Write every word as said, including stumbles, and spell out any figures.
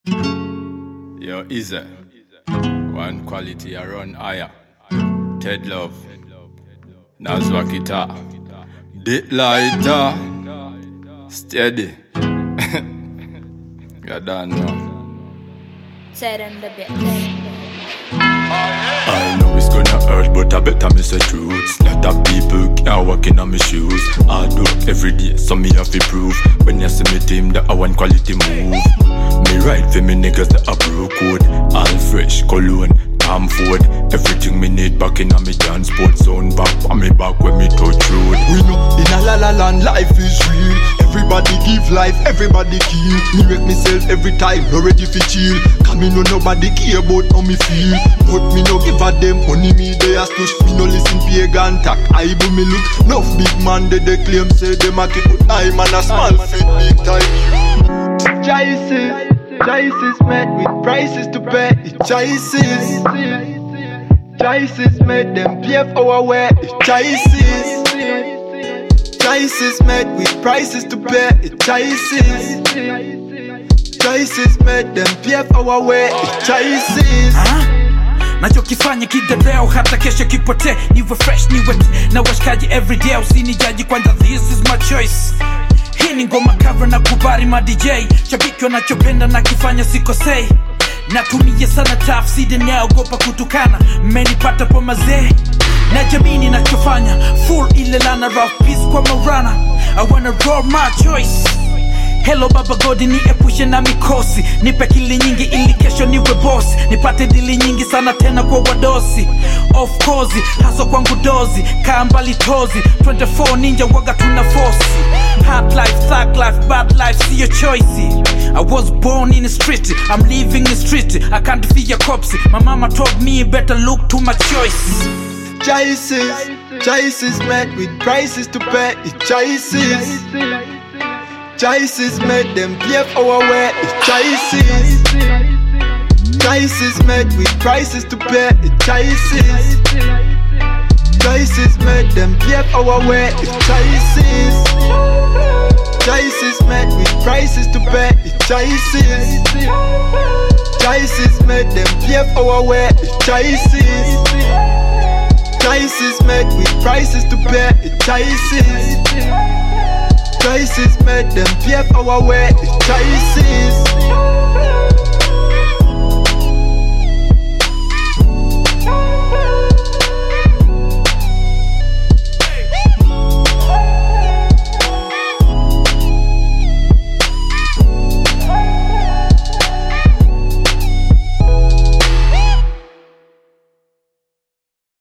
Yo, Easy. One quality I run higher. Ted Love. Nazwakita. Dit lighter. Steady. You don't know. Ted and the bit. I know it's gonna hurt, but I better miss the truth. Lot of people can't walk in on my shoes. I do every day, so me have to prove. When you see me team, that I want quality move. Me ride for me niggas that I broke code. All fresh, cologne, Tom Ford. Everything me need back in on me transport. Sound back on me back when me touch road. We know in a la la land life is real. Everybody give life, everybody kill. Me wreck myself every time, no ready for chill. Cause me know nobody care about how me feel. But me no give a them, only me they a stush. Me no listen pagan talk, I do me look. Enough big man they, they claim say them a keep. But I man a small fit big time. Choices, choices made with prices to pay. Choices, choices made them pay for our way. Choices, choices made with prices to pay. Choices, choices made them pay for our way. Choices. Nachokifanya kidedeo hata kesho kipote. Niwe fresh niwe na washikaji everyday. Usinijaji kwanza, this is my choice. Hii ni ngoma cover na kubari ma D J. Shabiki wanachopenda na kifanya sikosei. Natumia sana tafsiri naogopa kutukana. Mmenipata kwa mazee na jamini nachofanya. Full ile lana rough peace kwa marana. I wanna roll my choice. Hello Baba Godi niepushe na mikosi. Nipe kili nyingi ili kesho niwe boss. Nipate dili nyingi sana tena kwa wadosi. Of course, haso kwangu dozi. Kaa mbali tozi, twenty-four ninja waga tuna force. Hard life, thug life, bad life, see your choice. I was born in the street, I'm living in the street. I can't fear your cops. My mama told me better look to my choice. Choices, choices made with prices to pay. Choices, choices made them pay for our way. Choices, choices made with prices to pay. Choices, choices made them pay for our way. Choices, choices made with prices to pay. Choices, choices made them pay for our way. Choices, choices made with prices to pay. Choices, choices made them pay for our way. Choices.